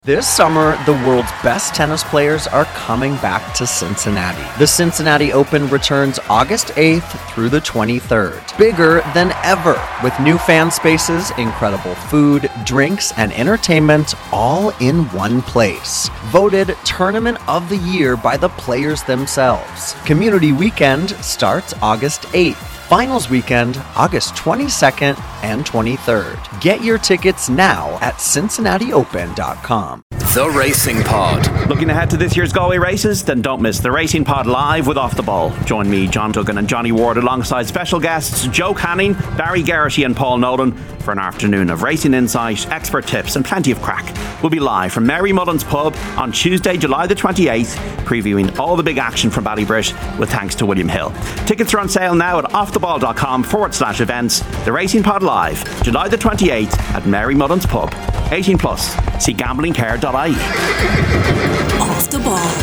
This summer, the world's best tennis players are coming back to Cincinnati. The Cincinnati Open returns August 8th through the 23rd. Bigger than ever, with new fan spaces, incredible food, drinks, and entertainment all in one place. Voted Tournament of the Year by the players themselves. Community Weekend starts August 8th. Finals Weekend, August 22nd and 23rd. Get your tickets now at CincinnatiOpen.com. The Racing Pod. Looking ahead to this year's Galway races? Then don't miss The Racing Pod live with Off The Ball. Join me, John Duggan and Johnny Ward alongside special guests Joe Canning, Barry Geraghty and Paul Nolan for an afternoon of racing insight, expert tips and plenty of crack. We'll be live from Mary Mullen's Pub on Tuesday, July the 28th, previewing all the big action from Ballybrit with thanks to William Hill. Tickets are on sale now at offtheball.com/events. The Racing Pod live, July the 28th at Mary Mullen's Pub. 18 plus. See gamblingcare.ie. Off the Ball.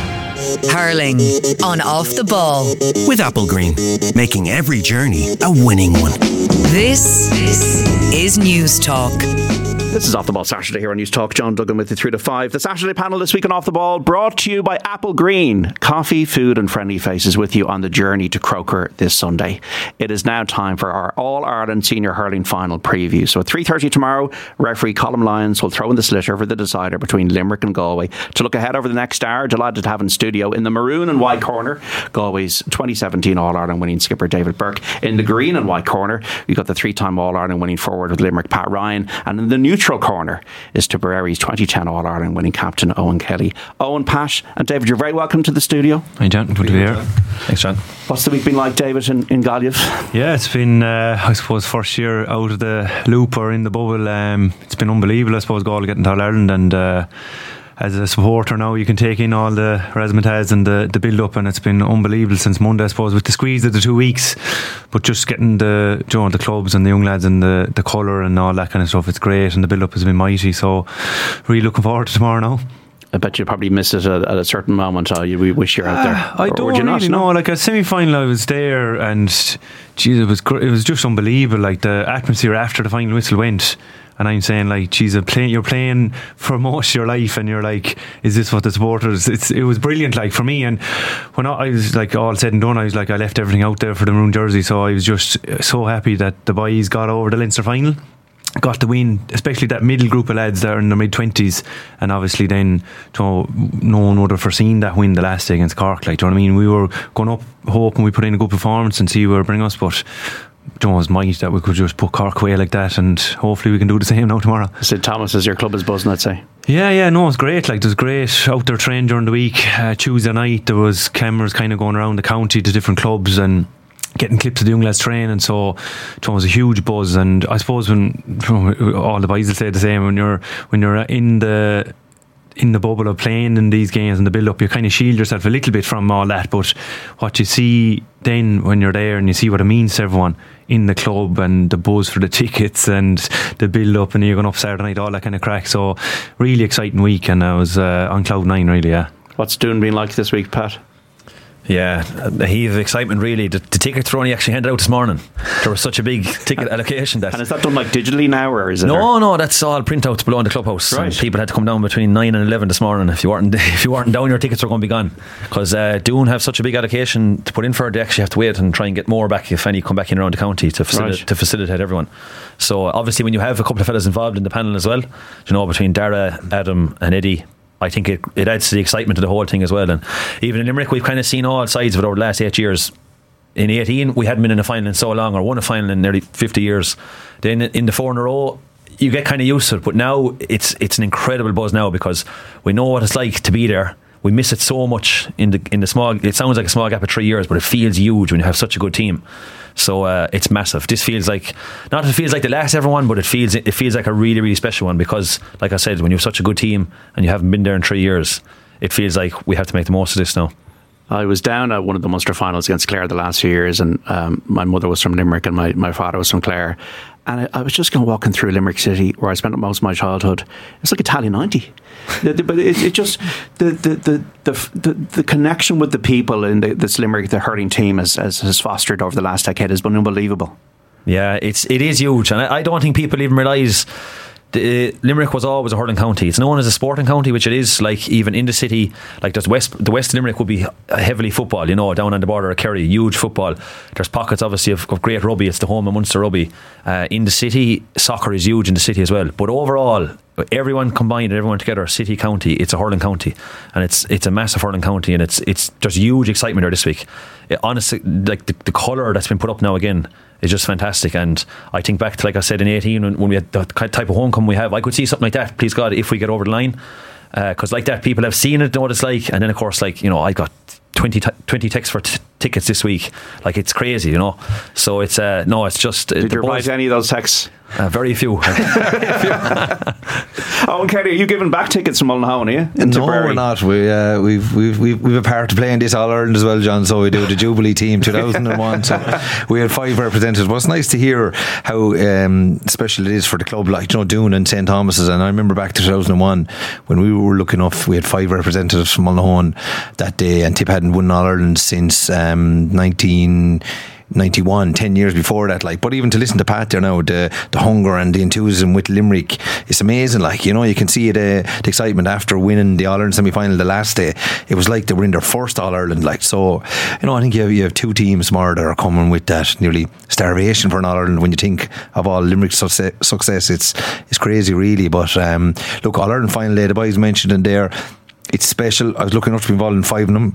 Hurling on Off the Ball. With Applegreen, making every journey a winning one. This is News Talk. This is Off The Ball Saturday here on News Talk. John Duggan with you 3 to 5. The Saturday panel this week on Off The Ball brought to you by Applegreen. Coffee, food and friendly faces with you on the journey to Croker this Sunday. It is now time for our All-Ireland Senior Hurling Final preview. So at 3:30 tomorrow, referee Colm Lyons will throw in the slitter for the decider between Limerick and Galway. To look ahead over the next hour, delighted to have in studio in the maroon and white corner, Galway's 2017 All-Ireland winning skipper David Burke. In the green and white corner, we've got the 3-time All-Ireland winning forward with Limerick Pat Ryan. And in the neutral corner is Tiperaire's 2010 All-Ireland winning captain Owen Kelly. Owen, Pat and David, you're very welcome to the studio. Hi John, good to be here. Thanks John. What's the week been like, David, in Galway? Yeah, it's been I suppose first year out of the loop or in the bubble. It's been unbelievable, I suppose, Galway getting to All-Ireland, and as a supporter now you can take in all the razzmatazz and the build up, and it's been unbelievable since Monday, I suppose, with the squeeze of the 2 weeks, but just getting the clubs and the young lads and the colour and all that kind of stuff, it's great, and the build up has been mighty, so really looking forward to tomorrow now. I bet you probably miss it at a certain moment. We wish you're out there. I don't really know. Like a semi-final, I was there, and geez, it was just unbelievable. Like the atmosphere after the final whistle went. And I'm saying, like, geez, you're playing for most of your life, and you're like, is this what the supporters? It was brilliant, like, for me. And when I was like all said and done, I was like, I left everything out there for the maroon jersey. So I was just so happy that the boys got over the Leinster final, got the win, especially that middle group of lads that are in their mid-20s, and obviously then no one would have foreseen that win the last day against Cork. Like, do you know what I mean? We were going up hoping we put in a good performance and see where it bring us, but it was might that we could just put Cork away like that, and hopefully we can do the same now tomorrow. Sid Thomas, as your club is buzzing, I'd say. Yeah, no, it's great. Like, there's great outdoor training during the week. Tuesday night there was cameras kind of going around the county to different clubs and getting clips of the young lads training, so it was a huge buzz. And I suppose when all the boys will say the same, when you're in the bubble of playing in these games and the build up, you kind of shield yourself a little bit from all that, but what you see then when you're there and you see what it means to everyone in the club and the buzz for the tickets and the build up, and you're going up Saturday night, all that kind of crack. So really exciting week, and I was on cloud 9 really. Yeah. What's Doon been like this week, Pat? Yeah, a heave of excitement really. The tickets were only actually handed out this morning. There was such a big ticket allocation. And is that done like digitally now, or is it? No, that's all printouts below in the clubhouse. Right. And people had to come down between 9 and 11 this morning. If you weren't down, your tickets were going to be gone, because Doon have such a big allocation to put in for. They actually have to wait and try and get more back if any come back in around the county to facilitate everyone. So obviously when you have a couple of fellas involved in the panel as well, between Dara, Adam and Eddie, I think it adds to the excitement of the whole thing as well. And even in Limerick, we've kind of seen all sides of it over the last 8 years. In 18, we hadn't been in a final in so long, or won a final in nearly 50 years. Then in the 4 in a row, you get kind of used to it. But now it's an incredible buzz now, because we know what it's like to be there. We miss it so much in the small. It sounds like a small gap of 3 years, but it feels huge when you have such a good team. So it's massive. This feels like, not that it feels like the last ever one, but it feels like a really, really special one, because like I said, when you have such a good team and you haven't been there in 3 years, it feels like we have to make the most of this now. I was down at one of the Munster finals against Clare the last few years, and my mother was from Limerick and my father was from Clare, and I was just walking through Limerick City, where I spent most of my childhood. It's like Italia 90. But it just the connection with the people in this Limerick, the hurling team, has fostered over the last decade has been unbelievable. Yeah, it is huge, and I don't think people even realise Limerick was always a hurling county. It's known as a sporting county, which it is. Like even in the city, like the West Limerick would be heavily football. Down on the border of Kerry, huge football. There's pockets obviously of great rugby. It's the home of Munster rugby. In the city, soccer is huge in the city as well. But overall, everyone combined and everyone together, city county, it's a hurling county, and it's a massive hurling county, and it's there's huge excitement there this week. Honestly, like the colour that's been put up now again is just fantastic. And I think back to, like I said, in 18 when we had the type of homecoming we have, I could see something like that, please God, if we get over the line, because like that, people have seen it, know what it's like. And then of course, like, I got 20 texts for tickets this week. Like, it's crazy, so it's it's just did you reply to any of those texts? Very few. Oh, Kerry, are you giving back tickets from Mullinhown, are you? No, we're not. We've a part to play in this All Ireland as well, John. So we do the Jubilee team 2001. So we had 5 representatives. Well, it's nice to hear how special it is for the club, like Doon and St Thomas's. And I remember back to 2001 when we were lucky enough, we had 5 representatives from Mullinhown that day, and Tip hadn't won All Ireland since 1991, 10 years before that. But even to listen to Pat there now, the hunger and the enthusiasm with Limerick, it's amazing. You can see the excitement after winning the All Ireland semi-final the last day. It was like they were in their first All Ireland. So I think you have 2 teams more that are coming with that nearly starvation for an All Ireland. When you think of all Limerick's success, it's crazy really. But look, All Ireland final day, the boys mentioned in there, it's special. I was lucky enough to be involved in 5 of them.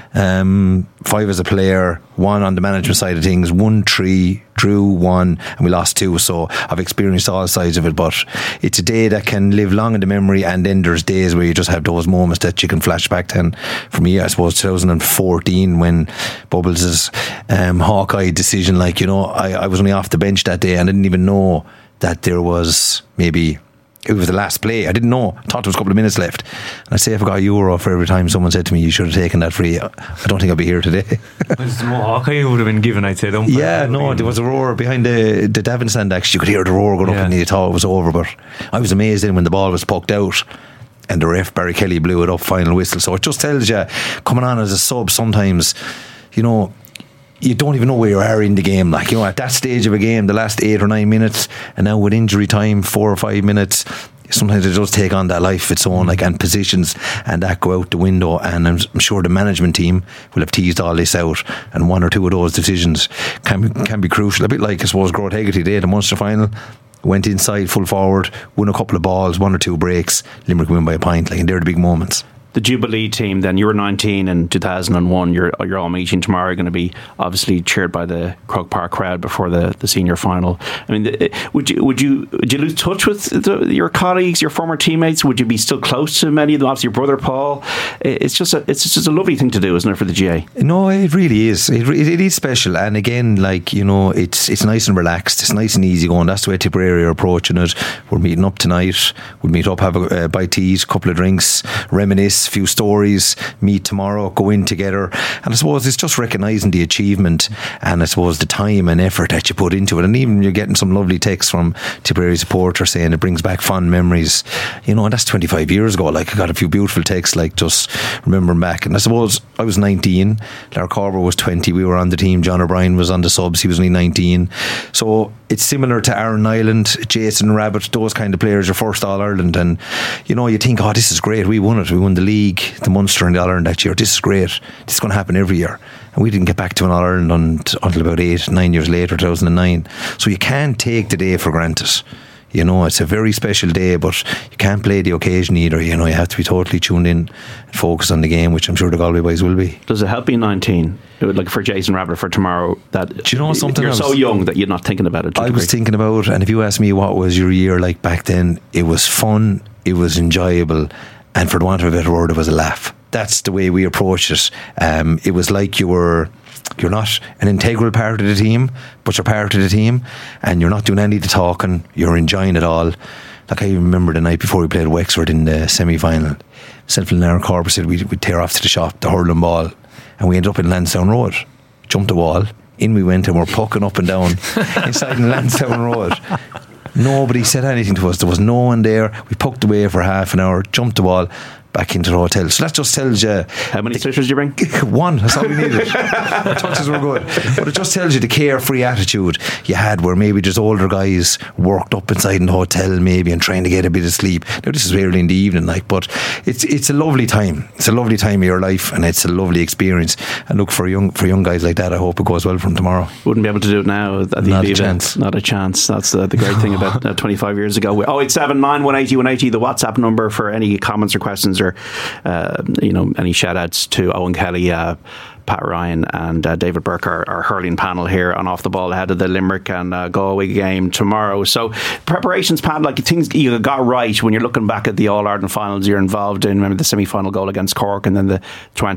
5 as a player, 1 on the management side of things, 1-3, drew 1, and we lost 2. So I've experienced all sides of it. But it's a day that can live long in the memory, and then there's days where you just have those moments that you can flash back to. And for me, I suppose 2014 when Bubbles' Hawkeye decision, I was only off the bench that day and I didn't even know that there was it was the last play. I didn't know. I thought there was a couple of minutes left. And I'd say if I got €1 for every time someone said to me, you should have taken that free, I don't think I'd be here today. Was the Hawkeye would have been given, I'd say. There was a roar behind the Davin stand, actually. You could hear the roar going up, and you thought it was over. But I was amazed then when the ball was poked out and the ref, Barry Kelly, blew it up, final whistle. So it just tells you, coming on as a sub sometimes, you don't even know where you are in the game. At that stage of a game, the last 8 or 9 minutes, and now with injury time, 4 or 5 minutes, sometimes it does take on that life of its own, and positions, and that go out the window. And I'm sure the management team will have teased all this out, and 1 or 2 of those decisions can be crucial. A bit like, I suppose, Grove Hegarty did the Munster final. Went inside, full forward, won a couple of balls, 1 or 2 breaks, Limerick win by a point. And they're the big moments. The Jubilee team, then, you were 19 in 2001. Your all meeting tomorrow are going to be obviously cheered by the Croke Park crowd before the senior final. I mean, would you lose touch with your colleagues, your former teammates? Would you be still close to many of them? Obviously, your brother Paul. It's just a lovely thing to do, isn't it, for the GA? No, it really is. It is special, and again, it's nice and relaxed. It's nice and easy going. That's the way Tipperary are approaching it. We're meeting up tonight. We'll meet up, have a bite to eat, a couple of drinks, reminisce. Few stories, meet tomorrow, go in together. And I suppose it's just recognising the achievement, and I suppose the time and effort that you put into it. And even you're getting some lovely texts from Tipperary supporters saying it brings back fond memories. And that's 25 years ago. I got a few beautiful texts, just remembering back. And I suppose I was 19, Larry Corber was 20, we were on the team, John O'Brien was on the subs, he was only 19. So it's similar to Aaron Nyland, Jason Rabbit, those kind of players, your first All Ireland. And you think, this is great, we won it, we won the league, the Munster and the All Ireland that year. This is great. This is going to happen every year. And we didn't get back to an All Ireland until about 8-9 years later, 2009. So you can't take the day for granted. It's a very special day, but you can't play the occasion either. You have to be totally tuned in and focus on the game, which I'm sure the Galway boys will be. Does it help being 19? Like for Jason Rabbit for tomorrow, that do you know something? You're so young that you're not thinking about it. I was thinking about, and if you ask me what was your year like back then, it was fun, it was enjoyable, and for the want of a better word, it was a laugh. That's the way we approached it. It was like you're not an integral part of the team, but you're part of the team, and you're not doing any of the talking, you're enjoying it all. Like I remember the night before we played Wexford in the semi-final, myself and Aaron Corber said we'd tear off to the shop, the hurling ball, and we ended up in Lansdowne Road. Jumped the wall, in we went, and we're pucking up and down inside in Lansdowne Road. Nobody said anything to us. There was no one there. We pucked away for half an hour, jumped the wall, back into the hotel. So that just tells you. How many switchers did you bring? One. That's all we needed. Our touches were good, but it just tells you the carefree attitude you had, where maybe just older guys worked up inside in the hotel maybe and trying to get a bit of sleep. Now this is early in the evening, like, but it's a lovely time. It's a lovely time of your life, and it's a lovely experience. And look, for young guys like that, I hope it goes well for them tomorrow. Wouldn't be able to do it now at the Not a event. chance. Not a chance. That's the great thing about 25 years ago. 0879 180 180, the WhatsApp number for any comments or questions, or any shout outs to Owen Kelly, Pat Ryan and David Burke, our hurling panel here on Off the Ball ahead of the Limerick and Galway game tomorrow. So preparations, Pat, like things you got right when you're looking back at the All-Ireland finals you're involved in. Remember the semi-final goal against Cork and then the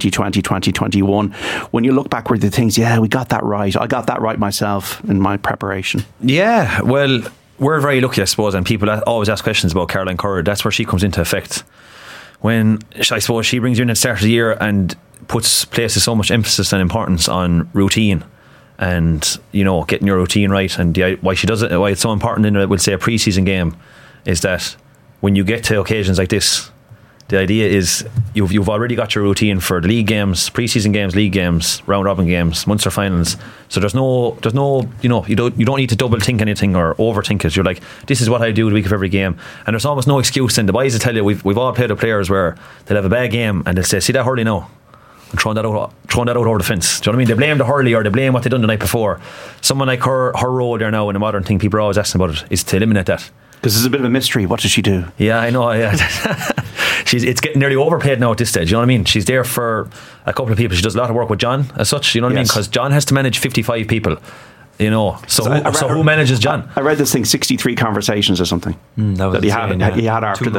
2020-2021. When you look back, were the things, we got that right. I got that right myself in my preparation. Yeah, well, we're very lucky, I suppose, and people always ask questions about Caroline Curran. That's where she comes into effect. When, I suppose, she brings you in at the start of the year and places so much emphasis and importance on routine and getting your routine right, and why she does it, why it's so important in we'll say a pre-season game, is that when you get to occasions like this, the idea is you've already got your routine for the league games, pre-season games, league games, round robin games, Munster finals. So there's no you don't need to double think anything or overthink it. You're like, this is what I do the week of every game, and there's almost no excuse. And the boys will tell you, we've all played with players where they'll have a bad game and they'll say, see that hurley now, and throwing that out over the fence. Do you know what I mean? They blame the hurley or they blame what they done the night before. Someone like her role there now in the modern thing, people are always asking about it, is to eliminate that. Because it's a bit of a mystery. What does she do? Yeah, I know. Yeah, it's getting nearly overplayed now at this stage. You know what I mean? She's there for a couple of people. She does a lot of work with John as such. You know what I mean? Because John has to manage 55 people. So who manages John? I read this thing, 63 conversations or something that he had after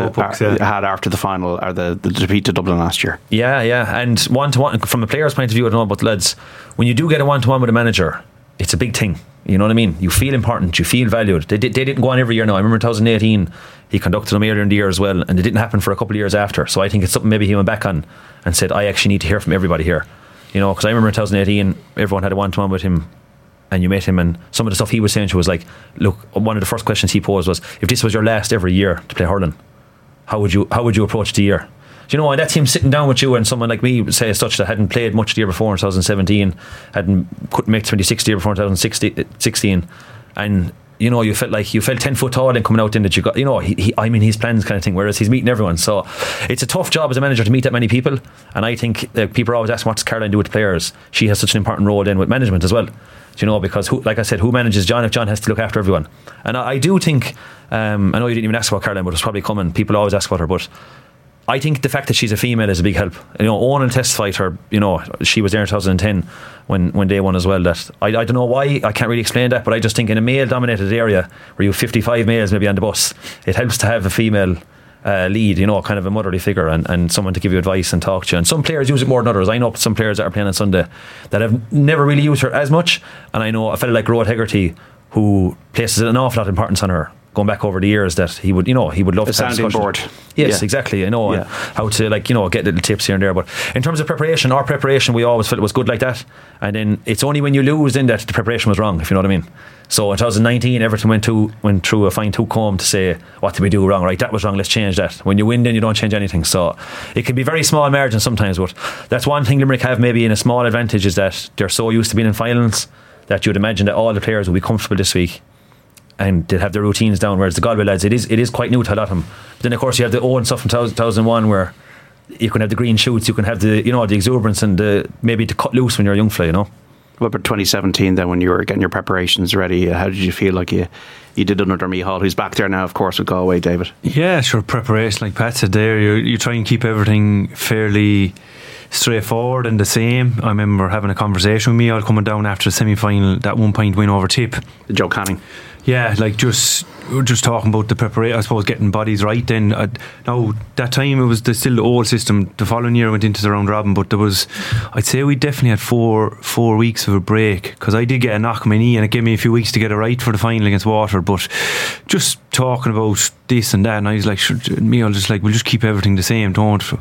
the final or the defeat to Dublin last year. Yeah, and one-to-one from a player's point of view, I don't know about the lads. When you do get a one-to-one with a manager, it's a big thing. You know what I mean? You feel important, you feel valued. They didn't go on every year now. I remember 2018 he conducted them earlier in the year as well, and it didn't happen for a couple of years after. So I think it's something maybe he went back on and said, I actually need to hear from everybody here. Because I remember in 2018 everyone had a one-to-one with him, and you met him, and some of the stuff he was saying to was like, look, one of the first questions he posed was, if this was your last ever year to play hurling, how would you approach the year? And that's him sitting down with you and someone like me, say as such, that hadn't played much the year before in 2017, couldn't make 26 the year before in 2016, and you felt 10 foot tall and coming out in that you got, his plans kind of thing, whereas he's meeting everyone. So it's a tough job as a manager to meet that many people, and I think people are always asking, what's Caroline do with players? She has such an important role then with management as well. Because like I said, who manages John if John has to look after everyone? And I do think, I know you didn't even ask about Caroline, but it's probably coming. People always ask about her, but I think the fact that she's a female is a big help. Owen will testify to her. She was there in 2010 when they won as well. That I don't know why, I can't really explain that, but I just think in a male-dominated area where you have 55 males maybe on the bus, it helps to have a female lead, kind of a motherly figure and someone to give you advice and talk to you. And some players use it more than others. I know some players that are playing on Sunday that have never really used her as much, and I know a fella like Road Hegarty who places an awful lot of importance on her, going back over the years, that he would love to have a sounding board. Yes, exactly. I know how to get little tips here and there. But in terms of preparation, our preparation, we always felt it was good like that. And then it's only when you lose in that the preparation was wrong, if you know what I mean. So in 2019, Everton went through a fine tooth comb to say, what did we do wrong? Right, that was wrong, let's change that. When you win, then you don't change anything. So it can be very small margins sometimes, but that's one thing Limerick have maybe in a small advantage, is that they're so used to being in finals that you'd imagine that all the players will be comfortable this week and they'll have their routines down, whereas the Galway lads, it is quite new to a lot of them. But then of course you have the Owen stuff from 2001 where you can have the green shoots, you can have the the exuberance and maybe to cut loose when you're a young fella, What about 2017 then, when you were getting your preparations ready? How did you feel like you did under Micheál, who's back there now of course with Galway, David? Yeah, sure, preparation, like Pat said there, you try and keep everything fairly straightforward and the same. I remember having a conversation with Micheál coming down after the semi-final, that 1 point win over Tip, the Joe Canning. Yeah, like just talking about the preparation, I suppose, getting bodies right then. Now, that time it was still the old system. The following year I went into the round robin, but I'd say we definitely had four weeks of a break, because I did get a knock on my knee and it gave me a few weeks to get it right for the final against Waterford. But just talking about this and that, and I was like, Micheál just like, we'll just keep everything the same,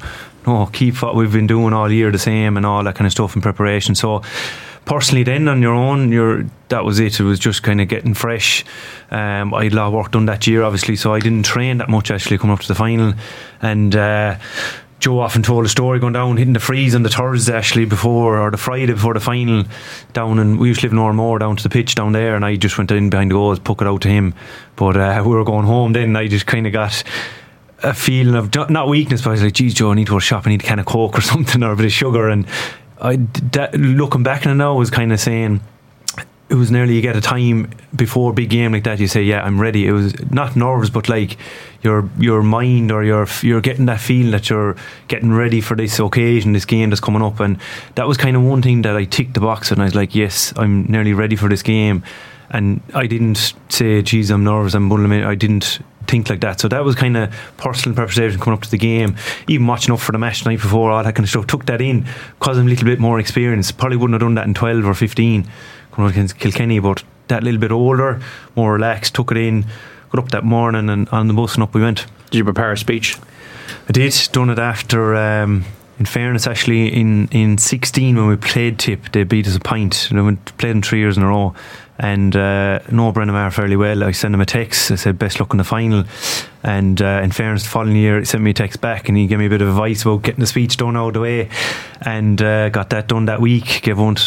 keep what we've been doing all year the same and all that kind of stuff in preparation. So personally then on your own, that was it. It was just kind of getting fresh. I had a lot of work done that year obviously, so I didn't train that much actually coming up to the final, and Joe often told a story going down, hitting the freeze on the Thursday actually the Friday before the final down, and we used to live in Ormore, down to the pitch down there, and I just went in behind the goals, puck it out to him. But we were going home then, I just kind of got a feeling of, not weakness, but I was like, geez Joe, I need to go to the shop, I need a can of Coke or something, or a bit of sugar. And looking back on it now, I was kind of saying, it was nearly, you get a time before a big game like that, you say, yeah, I'm ready. It was not nerves, but like your mind, or you're getting that feeling that you're getting ready for this occasion, this game that's coming up. And that was kind of one thing that I ticked the box, and I was like, yes, I'm nearly ready for this game. And I didn't say, geez, I'm nervous, I'm bullshit. I didn't think like that. So that was kind of personal preparation coming up to the game, even watching up for the match the night before, all that kind of stuff. Took that in because I'm a little bit more experienced. Probably wouldn't have done that in 12 or 15 coming up against Kilkenny, but that little bit older, more relaxed, took it in, got up that morning, and on the bus and up we went. Did you prepare a speech? I did. Done it after, in fairness, actually in 16 when we played Tip, they beat us a pint, and I played them 3 years in a row, and know Brendan Maher fairly well. I sent him a text, I said best luck in the final, and in fairness, the following year he sent me a text back and he gave me a bit of advice about getting the speech done out of the way, and got that done that week. Gave one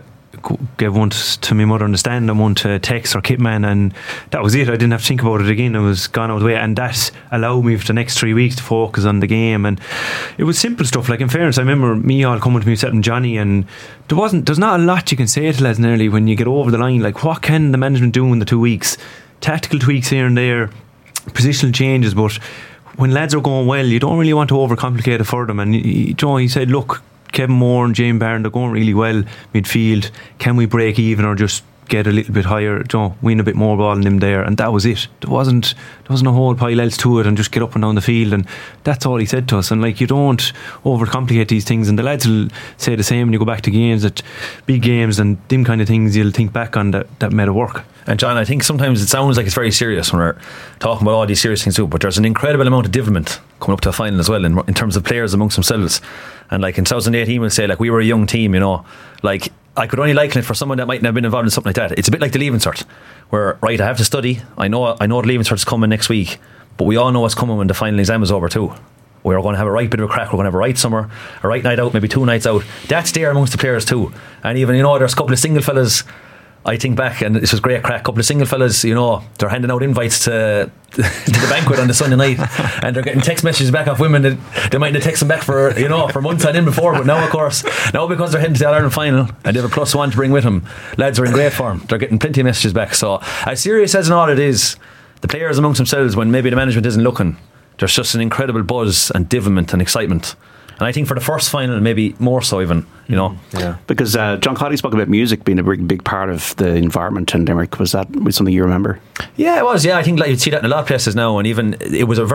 to my mother on the stand and one to Tex or Kitman, and that was it. I didn't have to think about it again. It was gone out of the way, and that allowed me for the next 3 weeks to focus on the game. And it was simple stuff. Like, in fairness, I remember me all coming to me, setting Johnny, and there's not a lot you can say to lads nearly when you get over the line. Like, what can the management do in the 2 weeks? Tactical tweaks here and there, positional changes, but when lads are going well, you don't really want to overcomplicate it for them. And he said, look, Kevin Moore and James Barron, they're going really well midfield. Can we break even or just get a little bit higher, win a bit more ball than them there? And that was it. There wasn't a whole pile else to it, and just get up and down the field, and that's all he said to us. And like, you don't overcomplicate these things, and the lads will say the same when you go back to games, at big games and them kind of things, you'll think back on that made it work. And John, I think sometimes it sounds like it's very serious when we're talking about all these serious things too, but there's an incredible amount of development coming up to a final as well in terms of players amongst themselves. And like in 2018, we'll say, like, we were a young team, like, I could only liken it for someone that mightn't have been involved in something like that. It's a bit like the Leaving Cert, where, right, I have to study, I know the Leaving Cert's coming next week, but we all know what's coming when the final exam is over too. We're going to have a right bit of a crack. We're going to have a right summer, a right night out, maybe 2 nights out. That's there amongst the players too. And even, there's a couple of single fellas, I think back, and this was great crack, a couple of single fellas, they're handing out invites to the banquet on the Sunday night, and they're getting text messages back off women that they might have texted them back for months on in before, but now, of course, because they're heading to the All-Ireland final and they have a +1 to bring with them, lads are in great form. They're getting plenty of messages back. So as serious as an audit is, the players amongst themselves, when maybe the management isn't looking, there's just an incredible buzz and development and excitement. And I think for the first final, maybe more so even, Yeah. Because John Coddy spoke about music being a big part of the environment in Limerick. Was that something you remember? Yeah, it was. Yeah, I think like you'd see that in a lot of places now. And even it was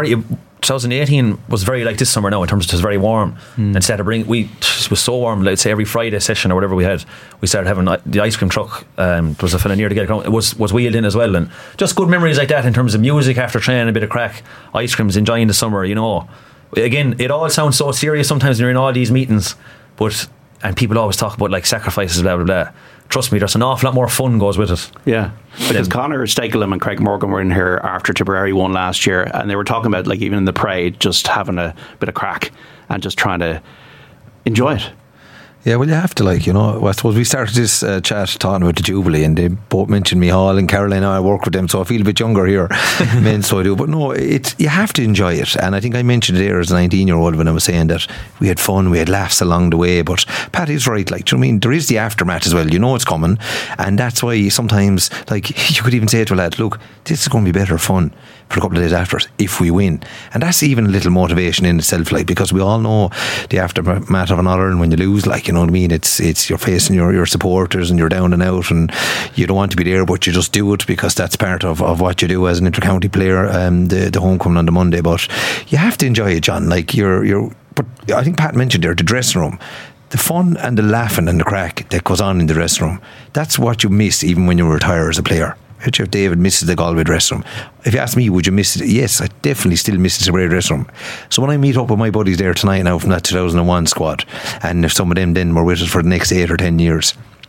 2018 was very like this summer now in terms of it was very warm. Instead of it was so warm, let's say every Friday session or whatever we started having the ice cream truck. There was a fella near to get it. It was wheeled in as well. And just good memories like that in terms of music after training, a bit of crack, ice creams, enjoying the summer, Again, it all sounds so serious sometimes when you're in all these meetings, and people always talk about like sacrifices, blah blah blah. Trust me, there's an awful lot more fun goes with it. Yeah, because Conor Stakelum and Craig Morgan were in here after Tipperary won last year, and they were talking about, like, even in the parade, just having a bit of crack and just trying to enjoy it. Yeah, well, you have to, I suppose we started this chat talking about the Jubilee, and they both mentioned me, Hall and Caroline. I work with them, so I feel a bit younger here, men, so I do. But no, you have to enjoy it. And I think I mentioned it there as a 19-year-old when I was saying that we had fun, we had laughs along the way. But Pat is right, do you know what I mean? There is the aftermath as well. It's coming, and that's why sometimes, you could even say to a lad, look, this is going to be better fun for a couple of days after if we win. And that's even a little motivation in itself, because we all know the aftermath of an All-Ireland when you lose, you know what I mean? It's you're facing your supporters and you're down and out, and you don't want to be there, but you just do it because that's part of what you do as an inter-county player, the homecoming on the Monday. But you have to enjoy it, John. But I think Pat mentioned there, the dressing room, the fun and the laughing and the crack that goes on in the dressing room, that's what you miss even when you retire as a player. If David misses the Galway dressing room, if you ask me, would you miss it? Yes, I definitely still miss the Tipperary dressing room. So when I meet up with my buddies there tonight now from that 2001 squad, and if some of them then were with us for the next 8 or 10 years,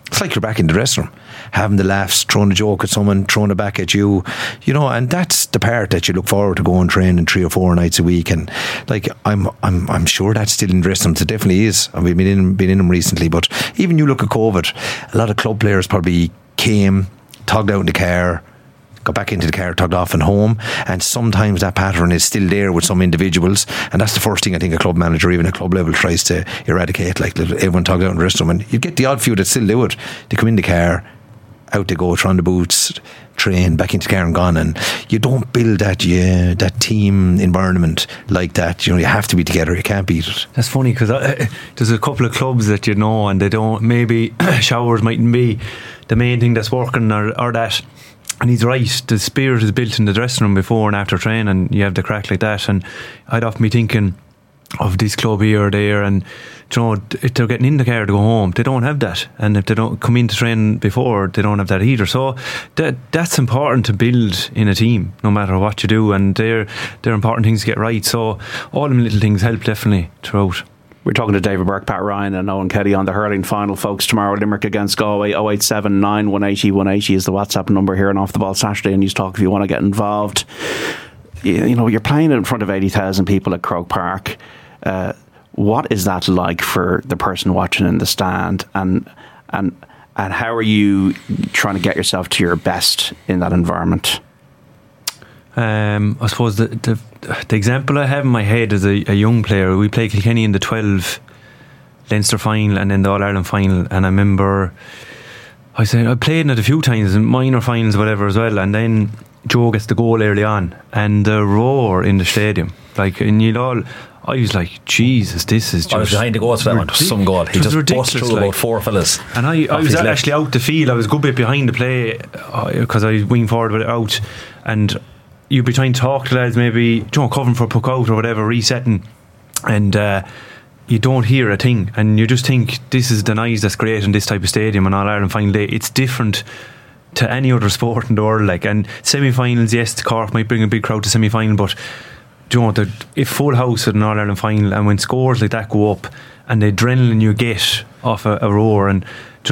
It's like you're back in the dressing room, having the laughs, throwing a joke at someone, throwing it back at you, you know, and that's the part that you look forward to going training 3 or 4 nights a week. And like I'm sure that's still in the dressing rooms. It definitely is. And we've been in them recently. But even you look at COVID, a lot of club players probably came, tugged out in the car, got back into the car, tugged off and home, and sometimes that pattern is still there with some individuals, and that's the first thing I think a club manager, even at club level, tries to eradicate. Like everyone tugged out in the dressing room, and you get the odd few that still do it. They come in the car, out they go, try on the boots, train, back into the car and gone, and you don't build that team environment like that. You know, you have to be together, you can't beat it. That's funny, because there's a couple of clubs that you know, and they don't, maybe showers mightn't be the main thing that's working, or that. And he's right, the spirit is built in the dressing room before and after training. You have the crack like that, and I'd often be thinking of this club here or there, and you know, if they're getting in the car to go home, they don't have that, and if they don't come into training before, they don't have that either. So that's important to build in a team, no matter what you do, and they're important things to get right. So all them little things help definitely throughout. We're talking to David Burke, Pat Ryan and Owen Kelly on the hurling final, folks. Tomorrow, Limerick against Galway. 0879 180 180 is the WhatsApp number here on Off the Ball Saturday and News Talk if you want to get involved. You know, you're playing in front of 80,000 people at Croke Park. What is that like for the person watching in the stand, and how are you trying to get yourself to your best in that environment? I suppose the example I have in my head is a young player. We played Kilkenny in the 12 Leinster final and then the All-Ireland final, and I remember I played in it a few times in minor finals, whatever, as well, and then Joe gets the goal early on, and the roar in the stadium, like, and I was like, Jesus, this is just... I was behind the goal for that one. Some goal. He just bust through about 4 fellas. And I was actually out the field. I was a good bit behind the play because I was winging forward with it out, and you'd be trying to talk to lads, maybe covering for a puck out or whatever, resetting, and you don't hear a thing, and you just think this is the noise that's great in this type of stadium on All-Ireland final day. It's different to any other sport in the world, like. And semi-finals, yes, Cork might bring a big crowd to semi-final, but if full house at an All-Ireland final, and when scores like that go up and the adrenaline you get off a roar, and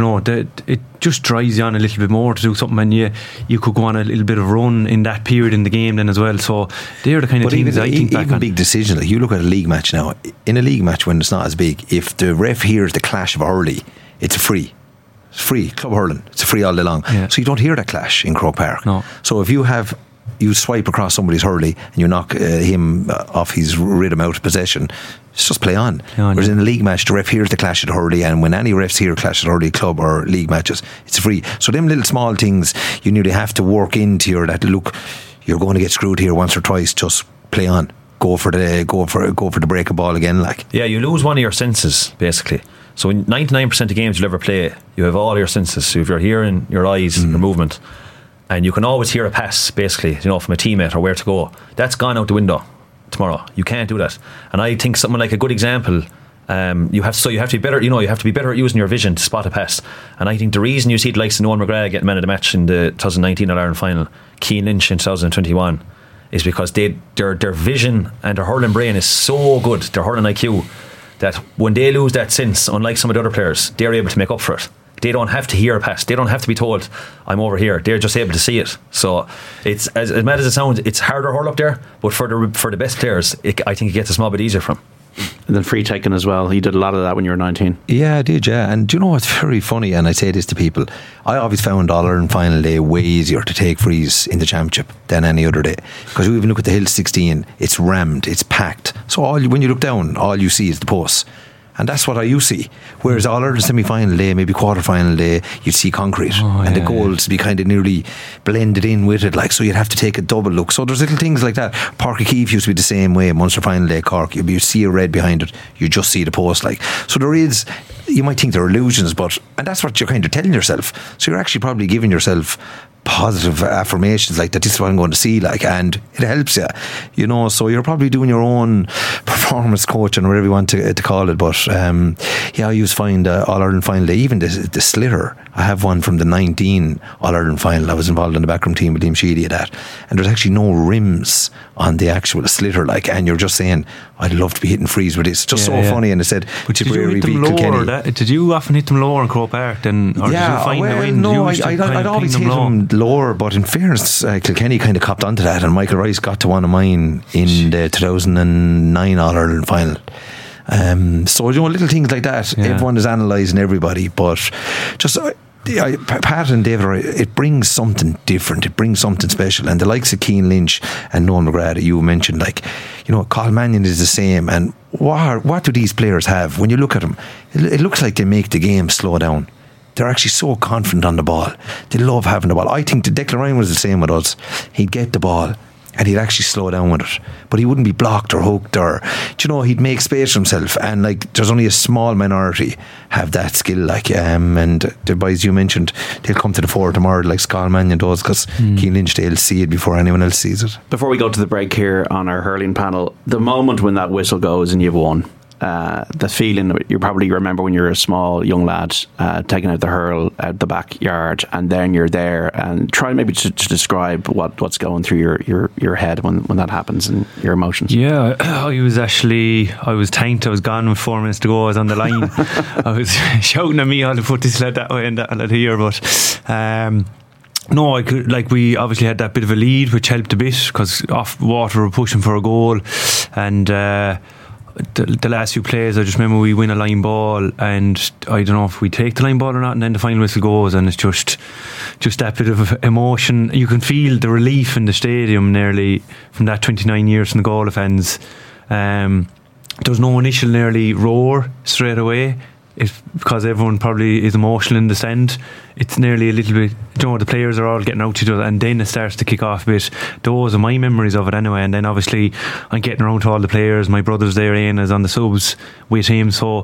it just drives you on a little bit more to do something, and you could go on a little bit of run in that period in the game then as well. So they're the kind of things I think back on. Even big decisions, like you look at a league match now, in a league match when it's not as big, if the ref hears the clash of a hurley, it's free. It's free, club hurling, it's free all day long. Yeah. So you don't hear that clash in Croke Park. No. So if you swipe across somebody's hurley and you knock him off his rhythm out of possession, it's just play on. Whereas in a league match, the ref hears the clash at hurley, and when any refs hear clash at hurley, club or league matches, it's free. So them little small things you nearly have to work into that look, you're going to get screwed here once or twice, just play on. Go for the break of ball again, like. Yeah, you lose one of your senses basically. So in 99% of games you'll ever play, you have all your senses. So if you're hearing, your eyes, your movement, and you can always hear a pass basically, from a teammate or where to go, that's gone out the window tomorrow. You can't do that. And I think something like a good example, you have to be better. You have to be better at using your vision to spot a pass. And I think the reason you see the likes of Noel McGrath getting man of the match in the 2019 All-Ireland final, Cian Lynch in 2021, is because their vision and their hurling brain is so good, their hurling IQ, that when they lose that sense, unlike some of the other players, they're able to make up for it. They don't have to hear a pass. They don't have to be told, I'm over here. They're just able to see it. So it's, as mad as it sounds, it's harder hurl up there, but for the best players, I think it gets a small bit easier for them. And then free taking as well. You did a lot of that when you were 19. Yeah, I did, yeah. And do you know what's very funny? And I say this to people, I always found All-Ireland final day way easier to take frees in the championship than any other day. Because you even look at the Hill 16, it's rammed, it's packed. So when you look down, all you see is the posts. And that's what you see. Whereas All-Ireland semi-final day, maybe quarter-final day, you'd see concrete. And the goals be kind of nearly blended in with it. So you'd have to take a double look. So there's little things like that. Páirc Uí Chaoimh used to be the same way. Munster final day, Cork, you see a red behind it, you just see the post. So there is, you might think they're illusions, and that's what you're kind of telling yourself. So you're actually probably giving yourself positive affirmations like that. This is what I'm going to see, like, and it helps you, you know. So you're probably doing your own performance coaching or whatever you want to call it. But I used to find All-Ireland final day, even the sliotar. I have one from the 19 All-Ireland final. I was involved in the backroom team with Liam Sheedy at that, and there's actually no rims on the actual sliotar, like, and you're just saying, I'd love to be hitting frees with it. It's just funny. And I said, but did you hit them lower? Did you often hit them lower in Croke Park then, or did you find the wind? No, I'd always hit them lower, but in fairness, Kilkenny kind of copped onto that, and Michael Rice got to one of mine in the 2009 All-Ireland final. So, you know, little things like that. Everyone is analysing everybody, but just Pat and David, it brings something different, it brings something special. And the likes of Cian Lynch and Noel McGrath, you mentioned, like, you know, Colin Mannion is the same. And what do these players have? When you look at them, it looks like they make the game slow down. They're actually so confident on the ball. They love having the ball. I think Declan Ryan was the same with us. He'd get the ball and he'd actually slow down with it, but he wouldn't be blocked or hooked, or, you know, he'd make space for himself. And like, there's only a small minority have that skill, like, and the boys you mentioned, they'll come to the fore tomorrow, like Colin Mannion does, because Cian Lynch, they'll see it before anyone else sees it. Before we go to the break here on our hurling panel, the moment when that whistle goes and you've won, the feeling you probably remember when you're a small young lad taking out the hurl out the backyard, and then you're there, and try maybe to describe what's going through your head when that happens and your emotions. I was tanked. I was gone with 4 minutes to go. I was on the line. I was shouting at me, I'll put this lad that way and that lad here, but no, I could, like, we obviously had that bit of a lead, which helped a bit because off water were pushing for a goal, and the last few plays, I just remember we win a line ball, and I don't know if we take the line ball or not, and then the final whistle goes, and it's just that bit of emotion. You can feel the relief in the stadium nearly from that 29 years from the Galway fans. There's no initial nearly roar straight away. It's because everyone probably is emotional in the stand. It's nearly a little bit, you know, the players are all getting out to each other, and then it starts to kick off a bit. Those are my memories of it anyway. And then obviously I'm getting around to all the players. My brother's there, Ian is on the subs with him, so,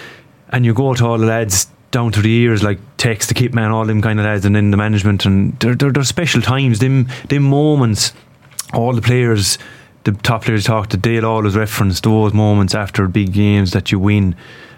and you go to all the lads down through the years, like Tex, the kit man, all them kind of lads, and then the management, and they're special times, them moments. All the players, the top players talked to, they'll always reference those moments after big games that you win,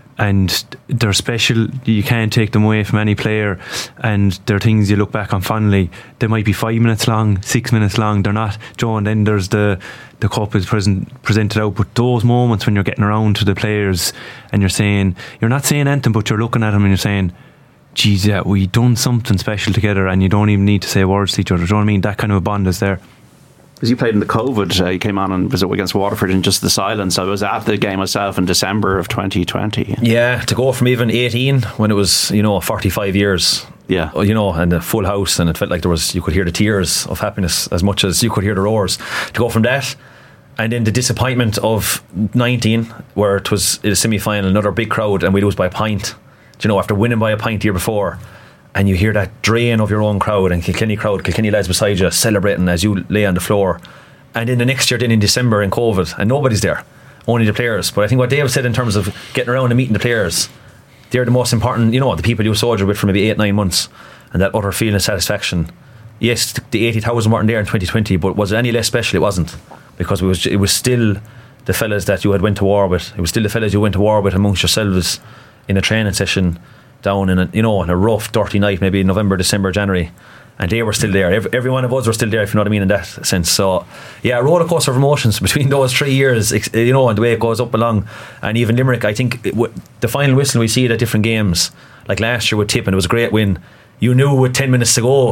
and they're special. You can't take them away from any player, and they're things you look back on fondly. They might be 5 minutes long, 6 minutes long, they're not, Joe, and then there's the cup is presented out, but those moments when you're getting around to the players and you're not saying anything, but you're looking at them and you're saying, geez, yeah, we done something special together, and you don't even need to say words to each other. Do you know what I mean? That kind of a bond is there. Because you played in the COVID, you came on and was against Waterford in just the silence. I was at the game myself in December of 2020. Yeah, to go from even 18 when it was, you know, 45 years. Yeah, you know, and a full house, and it felt like you could hear the tears of happiness as much as you could hear the roars. To go from that, and then the disappointment of 19, where it was a semi-final, another big crowd, and we lose by a pint. Do you know, after winning by a pint the year before, and you hear that drain of your own crowd, and Kilkenny lads beside you celebrating as you lay on the floor. And then the next year, then in December in COVID, and nobody's there, only the players. But I think what Dave said in terms of getting around and meeting the players, they're the most important, you know, the people you soldiered with for maybe 8-9 months, and that utter feeling of satisfaction. Yes, the 80,000 weren't there in 2020, but was it any less special? It wasn't, because it was still the fellas that you had went to war with. It was still the fellas you went to war with amongst yourselves in a training session down in a rough, dirty night, maybe November, December, January, and they were still there. Every one of us were still there, if you know what I mean, in that sense. So yeah, a roller coaster of emotions between those 3 years, you know, and the way it goes up along. And even Limerick, I think the final whistle, we see it at different games, like last year with Tip, and it was a great win. You knew with 10 minutes to go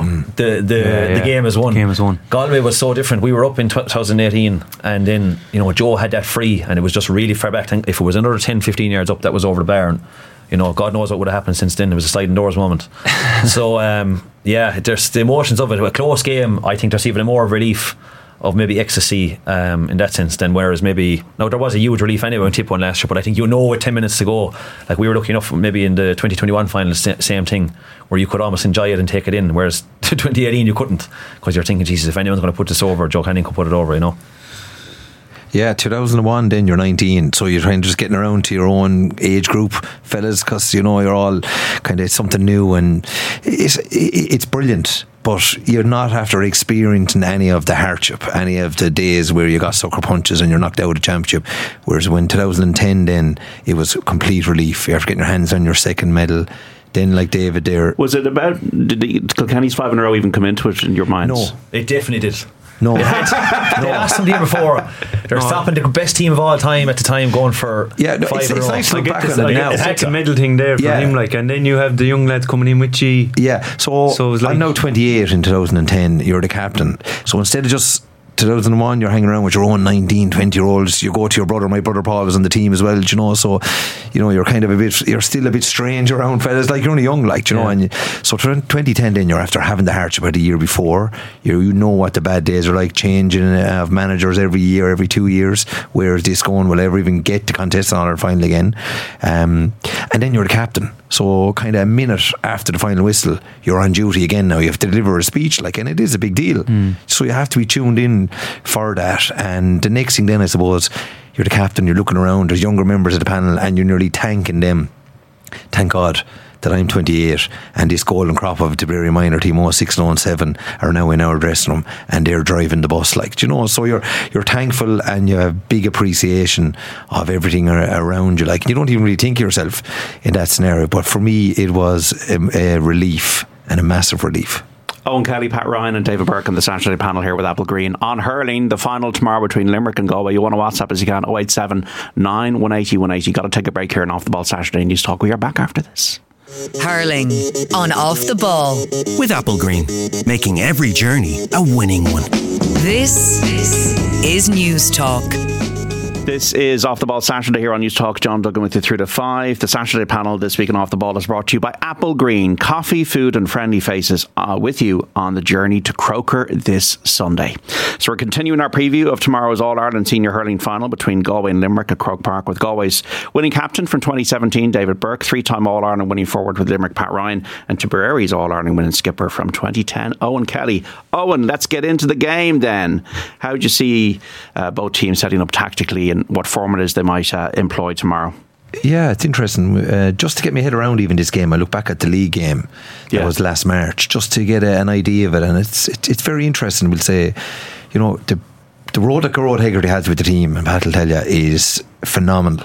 the game is won. Galway was so different. We were up in 2018, and then, you know, Joe had that free, and it was just really far back. If it was another 10-15 yards up, that was over the bar, and, you know, God knows what would have happened since then. It was a sliding doors moment. So yeah, there's the emotions of it. A close game, I think there's even more relief of maybe ecstasy in that sense than whereas maybe, now there was a huge relief anyway when Tip won last year, but I think, you know, with 10 minutes to go, like we were lucky enough maybe in the 2021 final, same thing, where you could almost enjoy it and take it in, whereas 2018 you couldn't, because you're thinking, Jesus, if anyone's going to put this over, Joe Canning could put it over, you know. Yeah, 2001, then you're 19, so you're trying to just getting around to your own age group fellas, because, you know, you're all kind of something new, and it's brilliant. but you're not after experiencing any of the hardship, any of the days where you got sucker punches and you're knocked out of the championship. Whereas when 2010, then it was complete relief. You're after getting your hands on your second medal. Then, like David there, was it about, did Kilkenny's 5 in a row even come into it in your minds? No, it definitely did. No, they lost them the year before. They're stopping the best team of all time at the time, going for 5 in a row. It's nice to look back on it now. The second medal thing there for him, like, and then you have the young lads coming in with you. Yeah, so it was like, I'm now 28 in 2010. You're the captain, so instead of just 2001, you're hanging around with your own 19, 20-year-olds. You go to your brother. My brother Paul was on the team as well, you know. So, you know, you're kind of you're still a bit strange around fellas. Like, you're only young, like, you know. And so 2010, then you're after having the hardship of the year before. You know what the bad days are like, changing of managers every year, every 2 years. Where is this going? Will ever even get to contest an honour final again? And then you're the captain. So kind of a minute after the final whistle, you're on duty again now. You have to deliver a speech, like, and it is a big deal. So you have to be tuned in for that. And the next thing then, I suppose, you're the captain, you're looking around, there's younger members of the panel, and you're nearly thanking them. Thank God that I'm 28 and this golden crop of Tipperary minor team 06 and 07 are now in our dressing room and they're driving the bus, like, you know. So you're thankful and you have big appreciation of everything around you, like, you don't even really think of yourself in that scenario. But for me, it was a relief, and a massive relief. Owen Kelly, Pat Ryan and David Burke on the Saturday panel here with Apple Green. On hurling, the final tomorrow between Limerick and Galway. You want to WhatsApp as you can, 087 9 180 180. Got to take a break here on Off the Ball Saturday News Talk. We are back after this. Hurling on Off the Ball with Apple Green, making every journey a winning one. This is News Talk. This is Off the Ball Saturday here on News Talk. John Duggan with you through to 5. The Saturday panel this week on Off the Ball is brought to you by Apple Green. Coffee, food and friendly faces with you on the journey to Croker this Sunday. So we're continuing our preview of tomorrow's All-Ireland Senior Hurling Final between Galway and Limerick at Croke Park, with Galway's winning captain from 2017, David Burke, 3-time All-Ireland winning forward with Limerick, Pat Ryan, and Tipperary's All-Ireland winning skipper from 2010, Owen Kelly. Owen, let's get into the game then. How do you see both teams setting up tactically, and what formulas they might employ tomorrow? Yeah, it's interesting. Just to get my head around even this game, I look back at the league game that was last March, just to get an idea of it, and it's very interesting. We'll say, you know, the road that Gearóid Hegarty has with the team, and Pat will tell you, is phenomenal.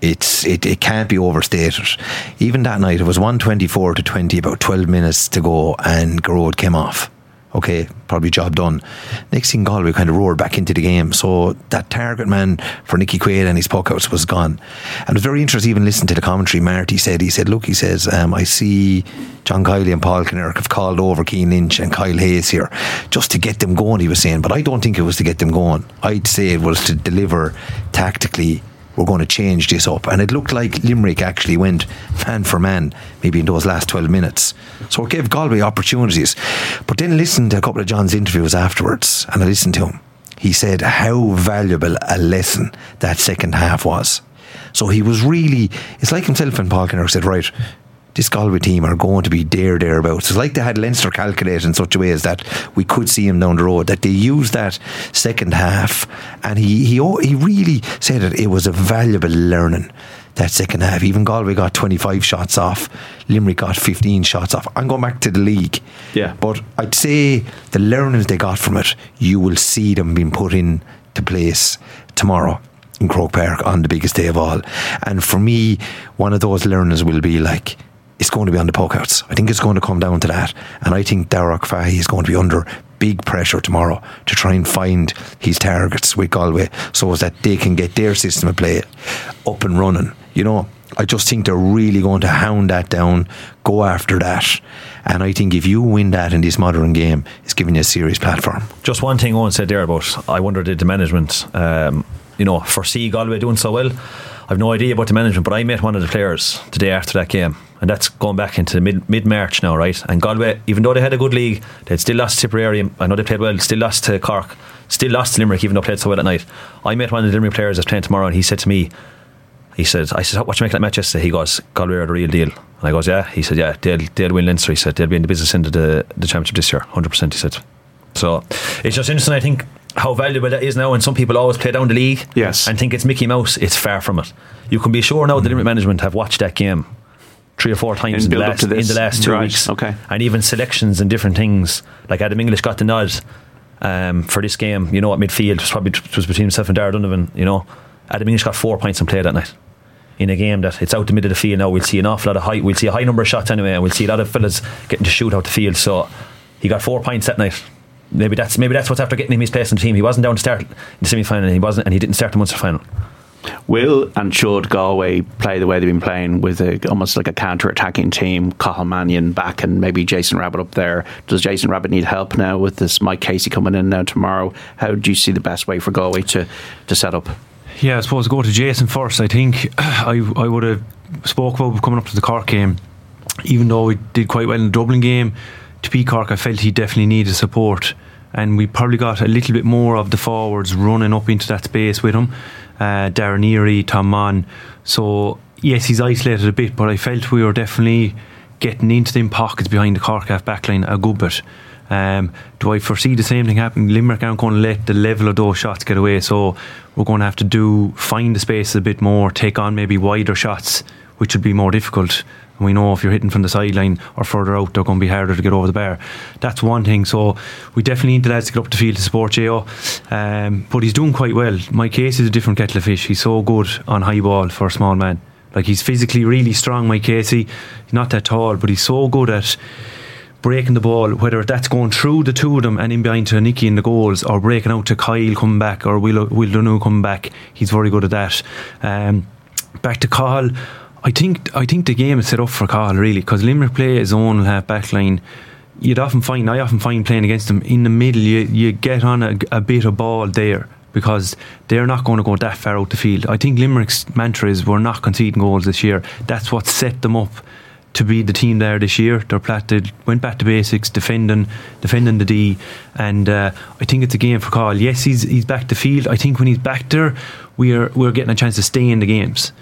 It can't be overstated. Even that night, it was 124-20, about 12 minutes to go, and Gearóid came off. Okay, probably job done. Next thing, Galway kind of roared back into the game. So that target man for Nicky Quaid and his puckouts was gone. And it was very interesting, even listening to the commentary. Marty said, I see John Kiley and Paul Kinnerk have called over Cian Lynch and Kyle Hayes here just to get them going, he was saying. But I don't think it was to get them going. I'd say it was to deliver tactically. We're going to change this up. And it looked like Limerick actually went man for man maybe in those last 12 minutes. So it gave Galway opportunities. But then listen to a couple of John's interviews afterwards, and I listened to him. He said how valuable a lesson that second half was. So he was really, it's like himself and Paul Kinnerk said, right, this Galway team are going to be thereabouts. It's like they had Leinster calculated in such a way as that we could see him down the road, that they used that second half, and he really said it was a valuable learning, that second half. Even Galway got 25 shots off, Limerick got 15 shots off. I'm going back to the league, but I'd say the learnings they got from it, you will see them being put into place tomorrow in Croke Park on the biggest day of all. And for me, one of those learnings will be like, it's going to be on the puckouts. I think it's going to come down to that. And I think Darragh Fahy is going to be under big pressure tomorrow to try and find his targets with Galway so as that they can get their system of play up and running. You know, I just think they're really going to hound that down, go after that. And I think if you win that in this modern game, it's giving you a serious platform. Just one thing Owen said there about, I wonder did the management foresee Galway doing so well. I've no idea about the management, but I met one of the players the day after that game, and that's going back into mid-March now, right? And Galway, even though they had a good league, they'd still lost to Tipperary. I know they played well, still lost to Cork, still lost to Limerick, even though they played so well at night. I met one of the Limerick players that's playing tomorrow, and he said to me, I said, what you make of that match yesterday? He goes, Galway are the real deal. And I goes, yeah. He said, yeah, they'll win Leinster. He said, they'll be in the business end of the championship this year, 100%, he said. So it's just interesting, I think, how valuable that is now. And some people always play down the league and think it's Mickey Mouse. It's far from it. You can be sure now the Limerick management have watched that game 3 or 4 times in the last 2 weeks. Okay. And even selections and different things. Like Adam English got the nod for this game, you know, at midfield. It was between himself and Darragh Donovan, you know. Adam English got 4 points in play that night. In a game that it's out the middle of the field now, we'll see an awful lot of we'll see a high number of shots anyway, and we'll see a lot of fellas getting to shoot out the field. So he got 4 points that night. Maybe that's what's after getting him his place in the team. He wasn't down to start in the semi-final, and he didn't start the Munster final. Will and should Galway play the way they've been playing with almost like a counter-attacking team, Cathal Mannion back and maybe Jason Rabbit up there? Does Jason Rabbit need help now with this Mike Casey coming in now tomorrow? How do you see the best way for Galway to set up? Yeah, I suppose go to Jason first. I think I would have spoke about coming up to the Cork game. Even though we did quite well in the Dublin game, to beat Cork I felt he definitely needed support, and we probably got a little bit more of the forwards running up into that space with him. Darren Eary, Tom Mann. So yes, he's isolated a bit, but I felt we were definitely getting into them pockets behind the Cork half backline a good bit. Do I foresee the same thing happening? Limerick aren't going to let the level of those shots get away, so we're going to have to find the space a bit more, take on maybe wider shots, which would be more difficult. And we know if you're hitting from the sideline or further out, they're going to be harder to get over the bar. That's one thing. So we definitely need the lads to get up the field to support J.O. But he's doing quite well. Mike Casey is a different kettle of fish. He's so good on high ball for a small man. Like, he's physically really strong, Mike Casey. He's not that tall, but he's so good at breaking the ball, whether that's going through the two of them and in behind to Nicky in the goals, or breaking out to Kyle coming back, or Will Donoghue coming back. He's very good at that. Back to Cathal, I think the game is set up for Cathal really, because Limerick play his own half back line. I often find playing against them in the middle, you get on a bit of ball there, because they're not going to go that far out the field. I think Limerick's mantra is we're not conceding goals this year. That's what set them up to be the team there this year. They went back to basics, defending the D, and I think it's a game for Cathal. Yes, he's back to field. I think when he's back there, we're getting a chance to stay in the games,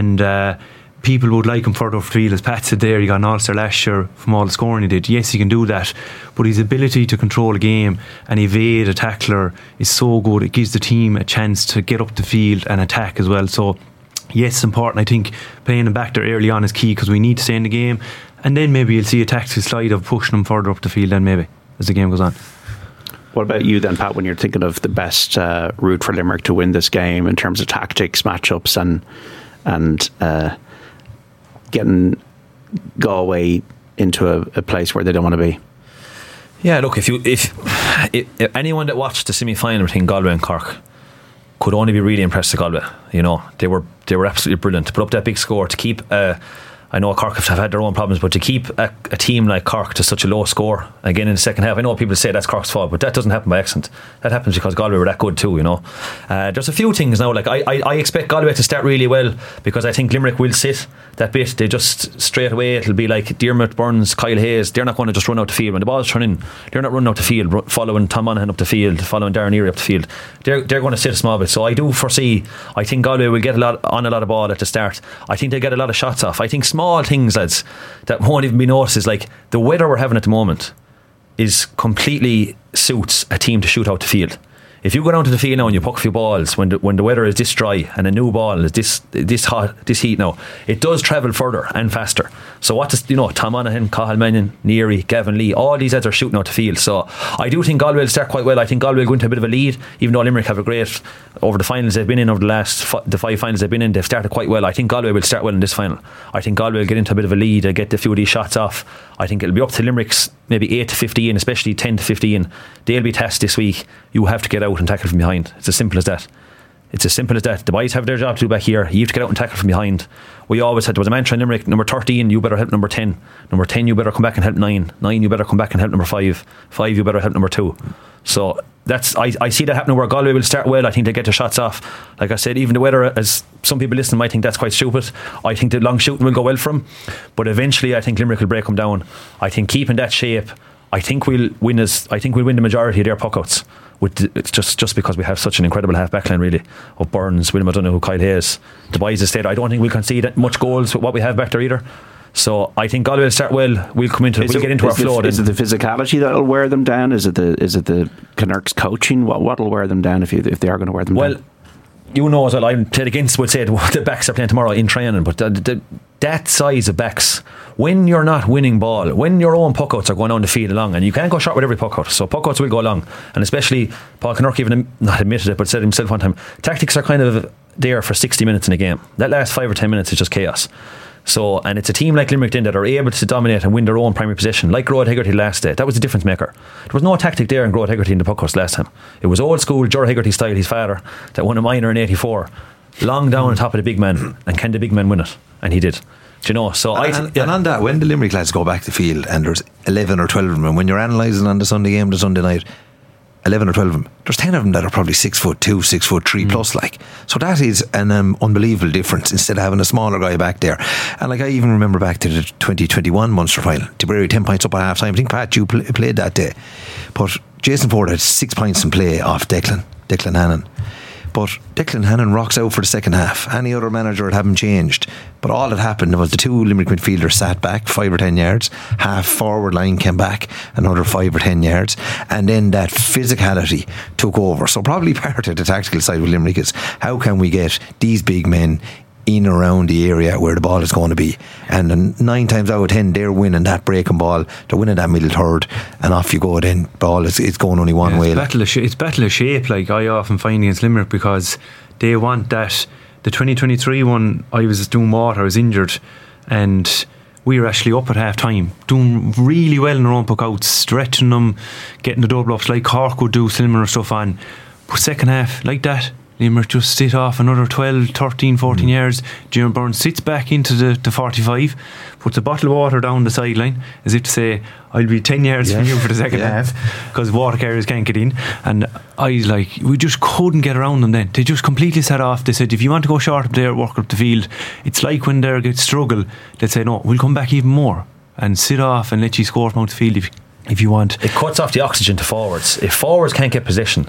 and people would like him further off the field. As Pat said there, he got an All-Star last year from all the scoring he did. Yes, he can do that, but his ability to control a game and evade a tackler is so good. It gives the team a chance to get up the field and attack as well. So yes, it's important. I think playing him back there early on is key, because we need to stay in the game, and then maybe you'll see a tactical slide of pushing him further up the field then maybe as the game goes on. What about you then, Pat, when you're thinking of the best route for Limerick to win this game in terms of tactics, matchups and getting Galway into a place where they don't want to be? Yeah, look, if anyone that watched the semi-final between Galway and Cork could only be really impressed with Galway. You know, they were absolutely brilliant to put up that big score, to keep I know Cork have had their own problems, but to keep a team like Cork to such a low score again in the second half. I know people say that's Cork's fault, but that doesn't happen by accident. That happens because Galway were that good too, you know. There's a few things now, like I expect Galway to start really well, because I think Limerick will sit that bit. They just straight away, it'll be like Diarmuid, Burns, Kyle Hayes. They're not going to just run out the field when the ball's thrown in. They're not running out the field following Tom Monaghan up the field, following Darren Eary up the field. They're going to sit a small bit. So I do foresee, I think Galway will get a lot of ball at the start. I think they get a lot of shots off. I think small things, lads, that won't even be noticed is like the weather we're having at the moment is completely suits a team to shoot out the field. If you go down to the field now and you puck a few balls when the weather is this dry and a new ball is this hot, this heat now, it does travel further and faster. So what does, you know, Tom Monaghan, Cathal Mannion, Neary, Gavin Lee, all these lads are shooting out the field. So I do think Galway will start quite well. I think Galway will go into a bit of a lead, even though Limerick have a great, over the finals they've been in, over the 5 finals they've been in, they've started quite well. I think Galway will start well in this final. I think Galway will get into a bit of a lead, get a few of these shots off. I think it'll be up to Limerick's maybe 8 to 15, especially 10 to 15. They'll be tasked this week. You have to get out and tackle from behind. It's as simple as that. The boys have their job to do back here. You have to get out and tackle from behind. We always had, there was a mantra in Limerick, number 13, you better help number 10. Number 10, you better come back and help 9. 9, you better come back and help number 5. 5, you better help number 2. So that's, I see that happening where Galway will start well. I think they get their shots off. Like I said, even the weather, as some people listening might think that's quite stupid, I think the long shooting will go well for them, but eventually I think Limerick will break them down. I think keeping that shape, I think we'll win the majority of their puckouts. It's just because we have such an incredible half backline really of Burns, William O'Donoghue, Kyle Hayes, the boys have stayed. I don't think we'll concede much goals with what we have back there either. So I think Galway will start well. We'll come into we'll get into our flow. Is it the physicality that'll wear them down? Is it the Canucks coaching? What'll wear them down if they are going to wear them down? Well, you know as well, I'm played against, would say the backs are playing tomorrow in training, but that size of backs, when you're not winning ball, when your own puckouts are going on the field along, and you can't go short with every puckout, so puckouts will go long, and especially Paul Kinnerk even not admitted it but said himself one time, tactics are kind of there for 60 minutes in a game. That last 5 or 10 minutes is just chaos. So, and it's a team like Limerick then that are able to dominate and win their own primary possession, like Groat Hegarty last day. That was the difference maker. There was no tactic there in Groat Hegarty in the puckouts last time. It was old school Ger Hegarty style, his father, that won a minor in 84. Long down on top of the big man, and can the big man win it? And he did. Do you know? So and on that, when the Limerick lads go back to the field and there's 11 or 12 of them, and when you're analysing on the Sunday game, the Sunday night, 11 or 12 of them, there's 10 of them that are probably 6'2", 6'3" plus, like. So that is an unbelievable difference instead of having a smaller guy back there. And like, I even remember back to the 2021 Munster final, Tipperary 10 points up at half time. I think Pat, you played that day, but Jason Ford had 6 points in play off Declan Hannon. But Declan Hannon rocks out for the second half. Any other manager would have him changed. But all that happened was the two Limerick midfielders sat back 5 or 10 yards. Half forward line came back another 5 or 10 yards. And then that physicality took over. So probably part of the tactical side with Limerick is how can we get these big men in around the area where the ball is going to be, and 9 times out of 10 they're winning that breaking ball, they're winning that middle third, and off you go. Then ball it's going only one way. It's battle of shape, like I often find against Limerick, because they want that. The 2023 one, I was doing water, I was injured, and we were actually up at half time doing really well in our own puckouts, stretching them, getting the double ups like Cork would do, similar stuff on. But second half, like that, Limerick just sit off another 12, 13, 14 yards. Jim Burns sits back into the 45, puts a bottle of water down the sideline as if to say, I'll be 10 yards from you for the second half, because water carriers can't get in. And we just couldn't get around them then. They just completely set off. They said, if you want to go short up there, work up the field. It's like when they struggle, they'd say, no, we'll come back even more and sit off and let you score from out the field if you want. It cuts off the oxygen to forwards. If forwards can't get possession,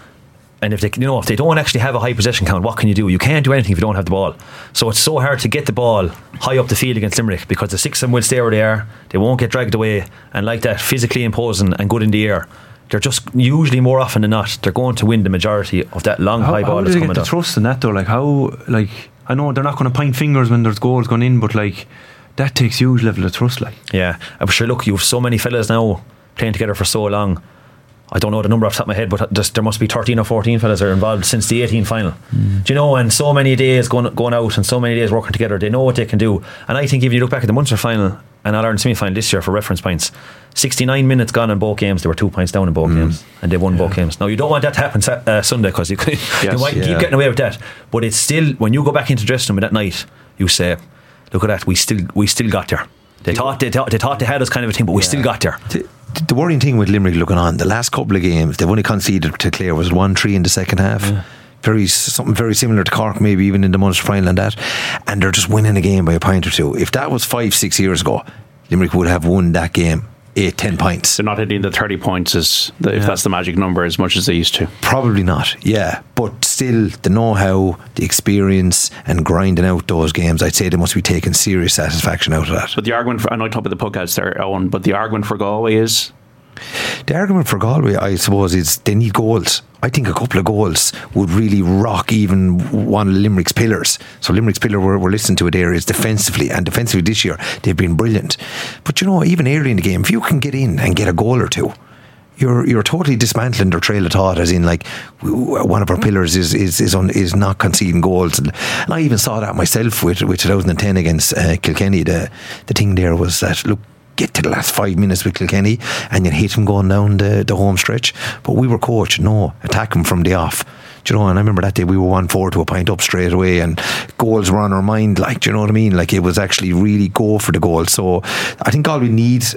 and if they don't actually have a high possession count, what can you do? You can't do anything if you don't have the ball. So it's so hard to get the ball high up the field against Limerick, because the 6 of them will stay where they are. They won't get dragged away, and like that, physically imposing and good in the air. They're just usually, more often than not, they're going to win the majority of that long high ball that's coming down. How do they get the trust in that though? I know they're not going to point fingers when there's goals going in, but that takes huge level of trust. Yeah, I'm sure. Look, you've so many fellas now playing together for so long. I don't know the number off the top of my head, but there must be 13 or 14 fellas that are involved since the 18 final. Do you know? And so many days going out and so many days working together, they know what they can do. And I think if you look back at the Munster final and All-Ireland semi-final this year, for reference points, 69 minutes gone in both games, they were 2 points down in both games, and they won both games. Now, you don't want that to happen Sunday, because you might keep getting away with that, but it's still, when you go back into the dressing room that night, you say, look at that, we still got there. They thought they had us kind of a thing, but we still got there. The worrying thing with Limerick looking on, the last couple of games, they've only conceded to Clare, was 1-3 in the second half. Something very similar to Cork, maybe even in the Munster final and that. And they're just winning a game by a point or two. If that was 5-6 years ago, Limerick would have won that game 8-10 points. They're not hitting the 30 points if that's the magic number, as much as they used to. Probably not, yeah. But still, the know-how, the experience, and grinding out those games, I'd say they must be taking serious satisfaction out of that. But the argument for, I know I talked about the puckouts there, Owen, but the argument for Galway is? The argument for Galway, I suppose, is they need goals. I think a couple of goals would really rock even one of Limerick's pillars. So Limerick's pillar we're listening to it there is defensively, and defensively this year they've been brilliant. But even early in the game, if you can get in and get a goal or two, you're totally dismantling their trail of thought, as in one of our pillars is not conceding goals. And I even saw that myself with 2010 against Kilkenny. The thing there was that, look, get to the last 5 minutes with Kilkenny and you hit him going down the home stretch, but we were coached, attack him from the off. Do you know? And I remember that day we were 1-4 to a point up straight away, and goals were on our mind. Do you know what I mean? It was actually really go for the goal. So I think Galway needs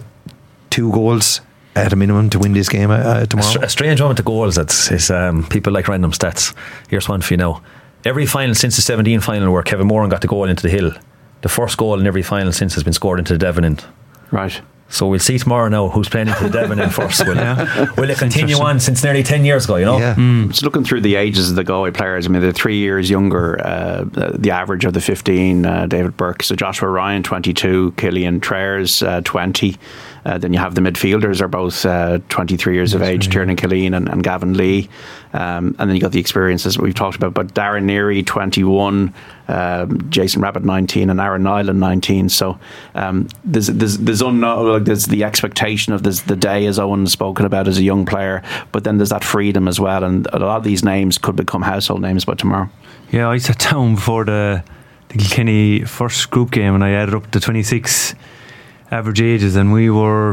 2 goals at a minimum to win this game tomorrow. A strange moment to goals is people like random stats. Here's one for you now. Every final since the 17 final where Kevin Moran got the goal into the Hill, the first goal in every final since has been scored into the Devon end. Right. So we'll see tomorrow now who's playing into the Devon end first. Will it continue on since nearly 10 years ago, Yeah. Just looking through the ages of the Galway players, I mean, they're 3 years younger, the average of the 15, David Burke. So Joshua Ryan, 22, Killian Traers, 20. Then you have the midfielders are both 23 years of age, Tiernan Killeen and Gavin Lee. And then you got the experiences we've talked about. But Darren Neary, 21, Jason Rabbit 19, and Aaron Nyland 19. So there's the expectation of the day, as Owen's spoken about, as a young player, but then there's that freedom as well, and a lot of these names could become household names by tomorrow. Yeah, I sat down before the Kilkenny first group game and I added up the 26 average ages, and we were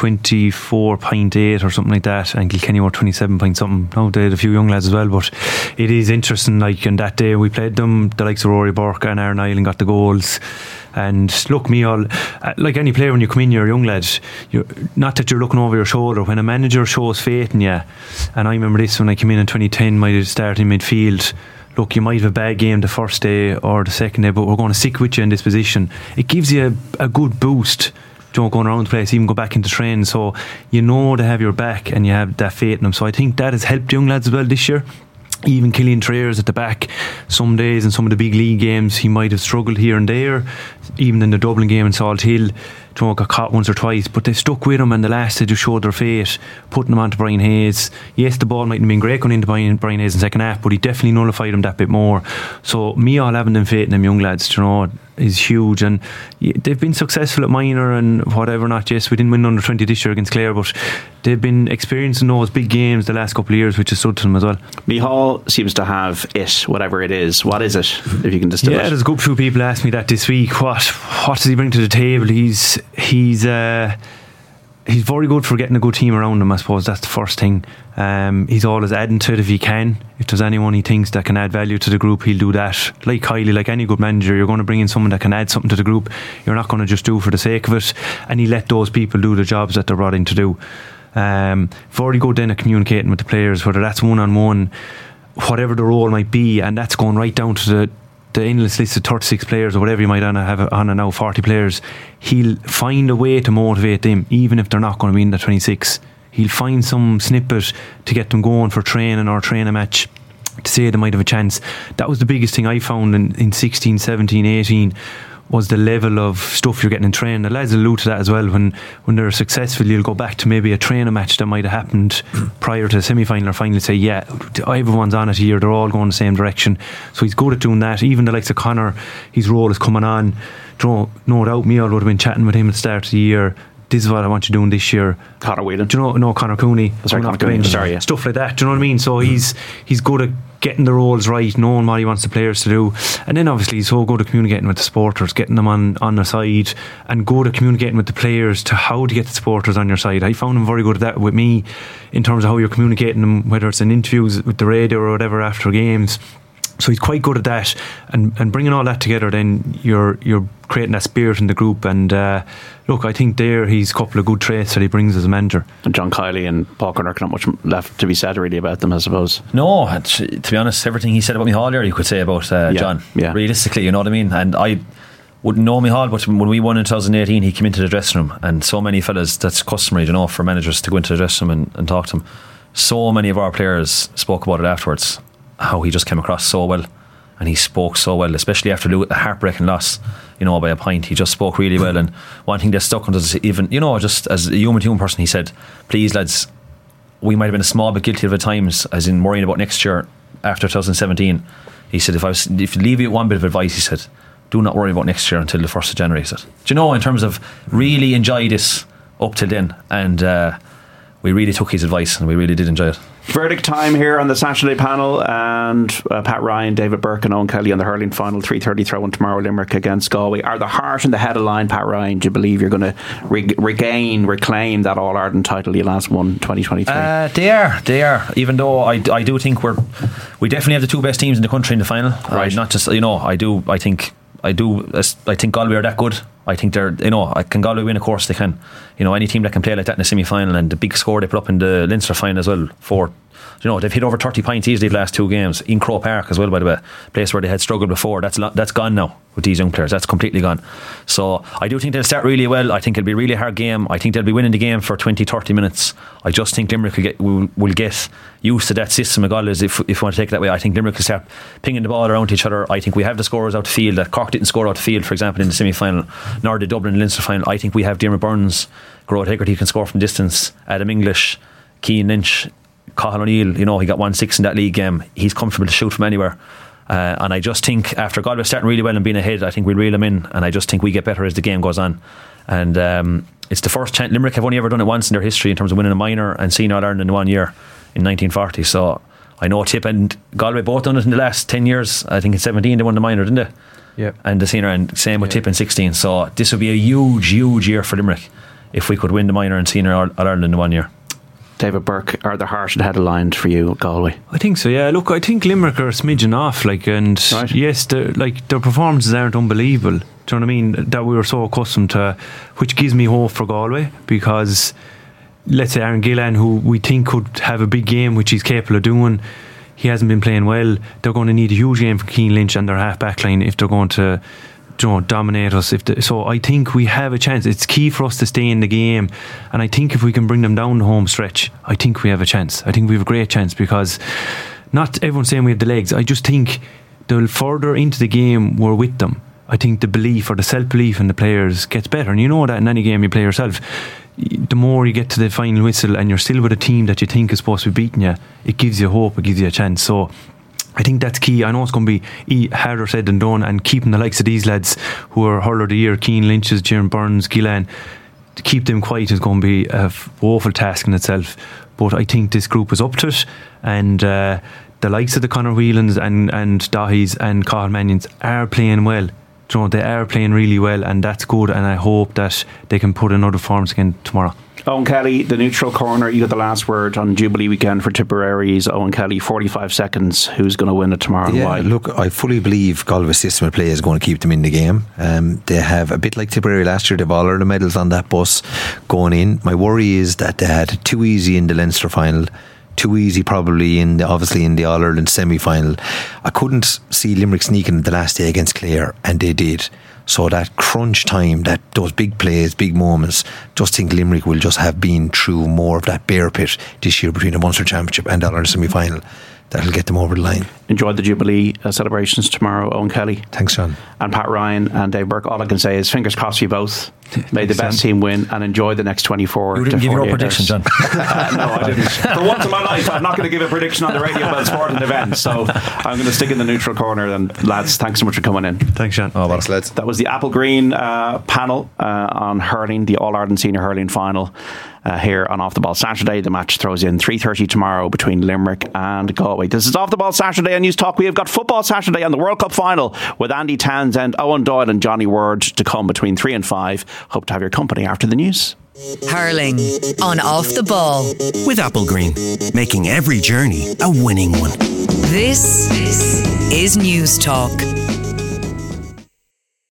24.8 or something like that, and Kilkenny were 27 point something. Now they had a few young lads as well, but it is interesting. Like, on that day we played them, the likes of Rory Burke and Aaron Island got the goals. And look, me all, like any player, when you come in, you're a young lad, not that you're looking over your shoulder. When a manager shows faith in you, and I remember this when I came in 2010, might have started in midfield. Look, you might have a bad game the first day or the second day, but we're going to stick with you in this position. It gives you a good boost, going around the place, even go back into training. So you know they have your back and you have that faith in them. So I think that has helped young lads as well this year. Even Killian Trayers at the back, some days in some of the big league games he might have struggled here and there. Even in the Dublin game in Salt Hill, got caught once or twice, but they stuck with him, and the last they just showed their faith, putting him onto Brian Hayes. Yes, the ball mightn't have been great going into Brian Hayes in the second half, but he definitely nullified him that bit more. So me all having them faith in them young lads, is huge, and they've been successful at minor and whatever not. Yes, we didn't win under 20 this year against Clare, but they've been experiencing those big games the last couple of years, which has stood to them as well. Micheál seems to have it, whatever it is. What is it, if you can distill it? Yeah, there's a good few people asked me that this week. What does he bring to the table? He's very good for getting a good team around him. I suppose that's the first thing. He's always adding to it if he can. If there's anyone he thinks that can add value to the group, he'll do that. Like Kylie, like any good manager, you're going to bring in someone that can add something to the group. You're not going to just do it for the sake of it, and he let those people do the jobs that they're brought in to do. Very good then at communicating with the players, whether that's one-on-one, whatever the role might be, and that's going right down to the endless list of 36 players or whatever you might have on now 40 players. He'll find a way to motivate them, even if they're not going to be in the 26. He'll find some snippet to get them going for training or training match, to say they might have a chance. That was the biggest thing I found in 16, 17, 18, was the level of stuff you're getting in training. The lads allude to that as well. When they're successful, you'll go back to maybe a training match that might have happened prior to the semi-final or final, say, yeah, everyone's on it here, they're all going the same direction. So he's good at doing that. Even the likes of Connor, his role is coming on. No doubt Micheál would have been chatting with him at the start of the year. This is what I want you doing this year. Connor Whelan. Connor Cooney. Sorry, Connor Cooney. Sorry, yeah. Stuff like that. Do you know what I mean? So he's good at getting the roles right, knowing what he wants the players to do, and then obviously he's so good at communicating with the supporters, getting them on their side, and good at communicating with the players to how to get the supporters on your side. I found him very good at that with me, in terms of how you're communicating them, whether it's in interviews with the radio or whatever after games. So he's quite good at that, and bringing all that together, then you're creating that spirit in the group. And look, I think he's a couple of good traits that he brings as a manager. And John Kiley and Paul Kinnerk, not much left to be said really about them, I suppose. No, to be honest, everything he said about Micheál earlier you could say about John. Yeah. Realistically, you know what I mean. And I wouldn't know Micheál, but when we won in 2018, he came into the dressing room, and so many fellas, that's customary, for managers to go into the dressing room and talk to him. So many of our players spoke about it afterwards, how he just came across so well, and he spoke so well, especially after a heartbreaking loss, by a point. He just spoke really well. And one thing that stuck with us, even, just as a human person, he said, please lads, we might have been a small bit guilty of it at times, as in worrying about next year after 2017. He said, if you leave you one bit of advice, he said, do not worry about next year until the 1st of January, he said. Do in terms of really enjoy this up till then, and we really took his advice and we really did enjoy it. Verdict time here on the Saturday panel, and Pat Ryan, David Burke and Owen Kelly on the hurling final. 3:30 throw-in tomorrow, Limerick against Galway. Are the heart and the head of line, Pat Ryan? Do you believe you're going to reclaim that All-Ireland title you last won 2023? They are, even though I do think we definitely have the two best teams in the country in the final. Right. Not just, I think Galway are that good. I think they're, can Galway win? Of course they can. Any team that can play like that in the semi-final, and the big score they put up in the Leinster final as well, they've hit over 30 points easily the last two games in Croke Park as well, by the way, place where they had struggled before. That's gone now with these young players. That's completely gone. So I do think they'll start really well. I think it'll be a really hard game. I think they'll be winning the game for 20-30 minutes. I just think Limerick will get used to that system of goals, if you want to take it that way. I think Limerick will start pinging the ball around each other. I think we have the scorers out the field that Cork didn't score out the field, for example, in the semi-final, nor did Dublin in the Leinster final. I think we have Diarmaid Burns, Gerard Hegarty can score from distance, Adam English, Cian Lynch, Cathal O'Neill, he got 1-6 in that league game. He's comfortable to shoot from anywhere. And I just think after Galway starting really well and being ahead, I think we'll reel them in, and I just think we get better as the game goes on. And it's the first chance. Limerick have only ever done it once in their history in terms of winning a minor and seeing All-Ireland in 1 year in 1940. So I know Tip and Galway both done it in the last 10 years. I think in 17 they won the minor, didn't they? Yeah. And the senior, and same with Tip in 16. So this would be a huge year for Limerick if we could win the minor and senior All-Ireland in 1 year. David Burke, are the heart and head aligned for you, Galway? I think so, yeah. Look, I think Limerick are a smidgen off, and right. Yes, their performances aren't unbelievable. Do you know what I mean? That we were so accustomed to, which gives me hope for Galway, because let's say Aaron Gillan, who we think could have a big game, which he's capable of doing, he hasn't been playing well. They're going to need a huge game for Cian Lynch and their half back line if they're going to dominate us. So I think we have a chance. It's key for us to stay in the game, and I think if we can bring them down the home stretch, I think we have a chance. I think we have a great chance, because not everyone's saying we have the legs. I just think the further into the game we're with them, I think the belief or the self-belief in the players gets better, and you know that in any game you play yourself. The more you get to the final whistle and you're still with a team that you think is supposed to be beating you, it gives you hope, it gives you a chance. So I think that's key. I know it's going to be harder said than done, and keeping the likes of these lads who are hurler of the year, Cian Lynch's, Jieran Burns, Gillan, to keep them quiet is going to be a woeful task in itself. But I think this group is up to it, and the likes of the Conor Whelans and Dahies and Cathal Mannions are playing well. You know, they are playing really well, and that's good, and I hope that they can put in other forms again tomorrow. Owen Kelly, the neutral corner, you got the last word on Jubilee weekend for Tipperary's. Owen Kelly, 45 seconds. Who's going to win it tomorrow and why? Look, I fully believe Galway's system of play is going to keep them in the game. They have, a bit like Tipperary last year, they've all earned the medals on that bus going in. My worry is that they had too easy in the Leinster final, too easy probably obviously in the All-Ireland semi-final. I couldn't see Limerick sneaking the last day against Clare, and they did. So that crunch time, those big plays, big moments, just think Limerick will just have been through more of that bear pit this year between the Munster Championship and the All-Ireland semi-final. That'll get them over the line. Enjoy the Jubilee celebrations tomorrow, Owen Kelly. Thanks, John. And Pat Ryan and Dave Burke. All I can say is fingers crossed for you both. May the best team win, and enjoy the next 24 You didn't give your prediction, John. No, I didn't. For once in my life, I'm not going to give a prediction on the radio about sport and events, so I'm going to stick in the neutral corner. And lads, thanks so much for coming in. Thanks, John. Thanks, lads. That was the Apple Green panel on hurling, the All-Ireland Senior Hurling Final. Here on Off the Ball Saturday. The match throws in 3:30 tomorrow between Limerick and Galway. This is Off the Ball Saturday on News Talk. We have got Football Saturday on the World Cup final with Andy Townsend, Owen Doyle and Johnny Ward to come between 3 and 5. Hope to have your company after the news. Hurling on Off the Ball with Apple Green, making every journey a winning one. This is News Talk.